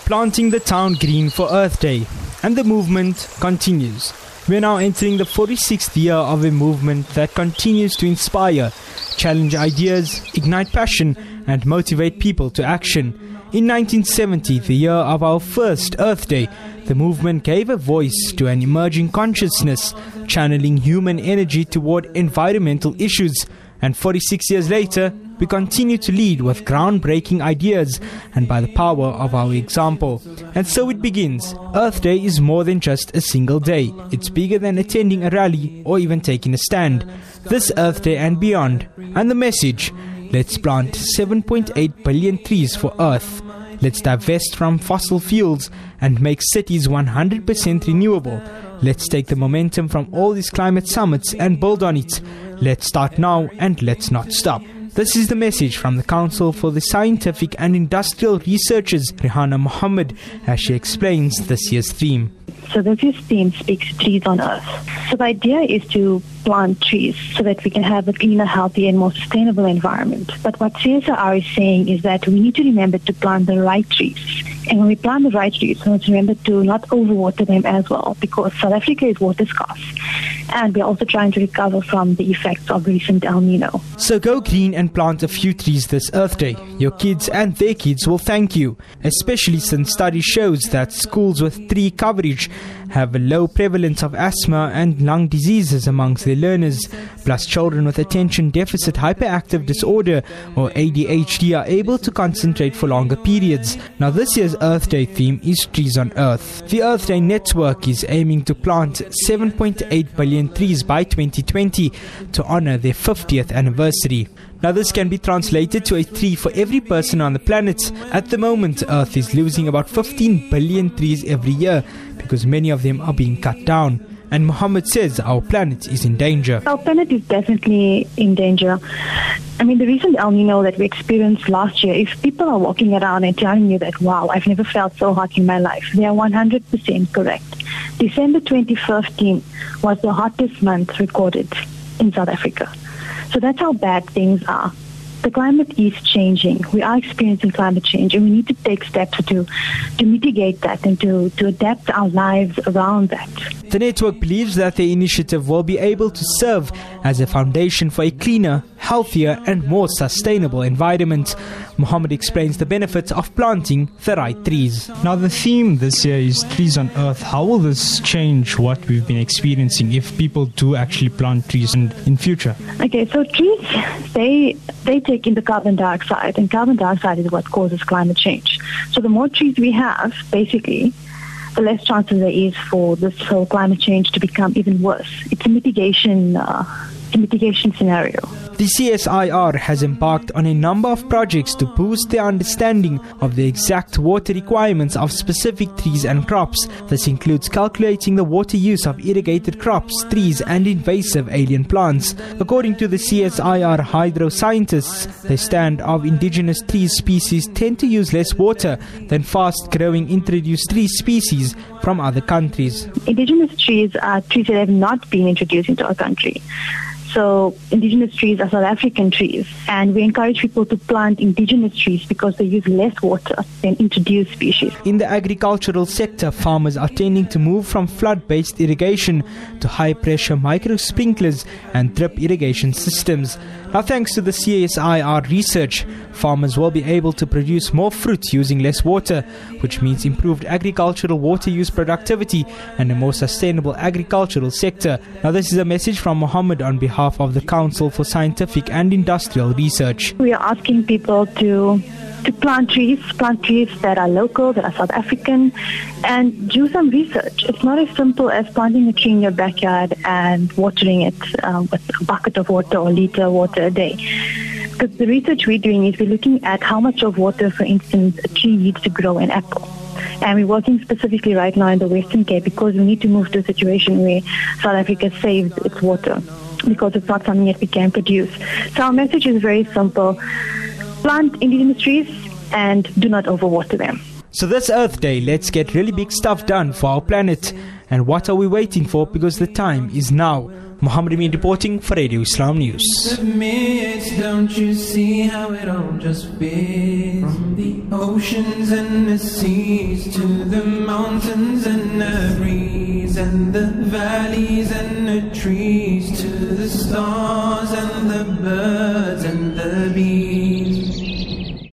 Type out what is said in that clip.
planting the town green for Earth Day, and the movement continues. We are now entering the 46th year of a movement that continues to inspire, challenge ideas, ignite passion, and motivate people to action. In 1970, the year of our first Earth Day, the movement gave a voice to an emerging consciousness, channeling human energy toward environmental issues. And 46 years later, we continue to lead with groundbreaking ideas and by the power of our example. And so it begins. Earth Day is more than just a single day. It's bigger than attending a rally or even taking a stand. This Earth Day and beyond. And the message: let's plant 7.8 billion trees for Earth. Let's divest from fossil fuels and make cities 100% renewable. Let's take the momentum from all these climate summits and build on it. Let's start now and let's not stop. This is the message from the Council for the Scientific and Industrial Researchers, Rihanna Mohammed, as she explains this year's theme. So this year's theme speaks to trees on Earth. So the idea is to plant trees so that we can have a cleaner, healthier and more sustainable environment. But what CSIR is saying is that we need to remember to plant the right trees. And when we plant the right trees, we must remember to not overwater them as well, because South Africa is water scarce. And we're also trying to recover from the effects of recent El Nino. So go green and plant a few trees this Earth Day. Your kids and their kids will thank you, especially since study shows that schools with tree coverage have a low prevalence of asthma and lung diseases amongst their learners. Plus, children with attention deficit hyperactive disorder or ADHD are able to concentrate for longer periods. Now, this year's Earth Day theme is Trees on Earth. The Earth Day Network is aiming to plant 7.8 billion trees by 2020 to honor their 50th anniversary. Now, this can be translated to a tree for every person on the planet. At the moment, Earth is losing about 15 billion trees every year because many of them are being cut down. And Mohammed says our planet is in danger. Our planet is definitely in danger. I mean, the recent El Nino that we experienced last year, if people are walking around and telling you that, wow, I've never felt so hot in my life, they are 100% correct. December 2015 was the hottest month recorded in South Africa. So that's how bad things are. The climate is changing. We are experiencing climate change, and we need to take steps to mitigate that and to adapt our lives around that. The network believes that the initiative will be able to serve as a foundation for a cleaner, healthier and more sustainable environment. Mohammed explains the benefits of planting the right trees. Now, the theme this year is Trees on Earth. How will this change what we've been experiencing if people do actually plant trees in future? Okay, so trees, they take in the carbon dioxide, and carbon dioxide is what causes climate change. So the more trees we have, basically, the less chances there is for this whole climate change to become even worse. It's a mitigation scenario. The CSIR has embarked on a number of projects to boost their understanding of the exact water requirements of specific trees and crops. This includes calculating the water use of irrigated crops, trees and invasive alien plants. According to the CSIR hydro scientists, the stand of indigenous tree species tend to use less water than fast-growing introduced tree species from other countries. Indigenous trees are trees that have not been introduced into our country. So indigenous trees are South African trees, and we encourage people to plant indigenous trees because they use less water than introduced species. In the agricultural sector, farmers are tending to move from flood-based irrigation to high-pressure micro-sprinklers and drip irrigation systems. Now, thanks to the CSIR research, farmers will be able to produce more fruit using less water, which means improved agricultural water use productivity and a more sustainable agricultural sector. Now, this is a message from Mohammed on behalf of the Council for Scientific and Industrial Research. We are asking people to plant trees that are local, that are South African, and do some research. It's not as simple as planting a tree in your backyard and watering it with a bucket of water or liter of water a day. Because the research we're doing is we're looking at how much of water, for instance, a tree needs to grow an apple. And we're working specifically right now in the Western Cape because we need to move to a situation where South Africa saves its water, because it's not something that we can produce. So our message is very simple. Plant indigenous trees and do not overwater them. So this Earth Day, let's get really big stuff done for our planet. And what are we waiting for? Because the time is now. Muhammad Amin reporting for Radio Islam News. Don't you see how it all just fits? From the oceans and the seas to the mountains and the breeze and the valleys and the trees to the stars and the birds and the bees.